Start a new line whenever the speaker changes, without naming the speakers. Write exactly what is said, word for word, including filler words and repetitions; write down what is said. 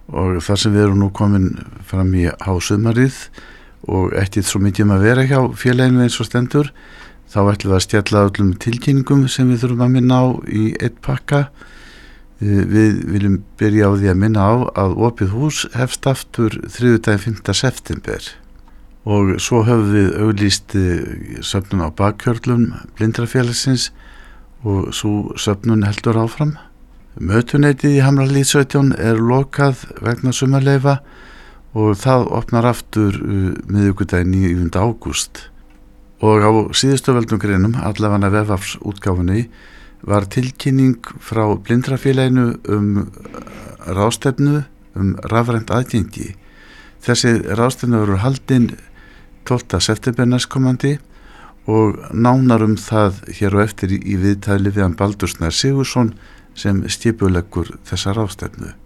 og þar sem við erum nú komin fram í hásumarið og ekkert svo mikið um að vera hjá félaginu eins og stendur, þá ætlum við að stjalla öllum tilkynningum sem við þurfum að minna á í einn pakka. Við viljum byrja á því að minna á að opið hús hefst aftur þriðjudaginn fimmta september og svo höfum við auglýst söfnun á bakhjörlum Blindrafélagsins og svo söfnun heldur áfram. Mötuneytið í Hamrahlíð sautján er lokað vegna sumarleyfa og það opnar aftur miðvikudaginn níunda ágúst. Og á síðustu völdum greinum, allavega vefafsútgáfunni, var tilkynning frá Blindrafélaginu um ráðstefnu um rafrænt aðgengi. Þessi ráðstefna verður haldin tólfta september næstkomandi og nánar um það hér og eftir í viðtali við hann Baldur Snær Sigurðsson sem skipuleggur þessa ráðstefnu.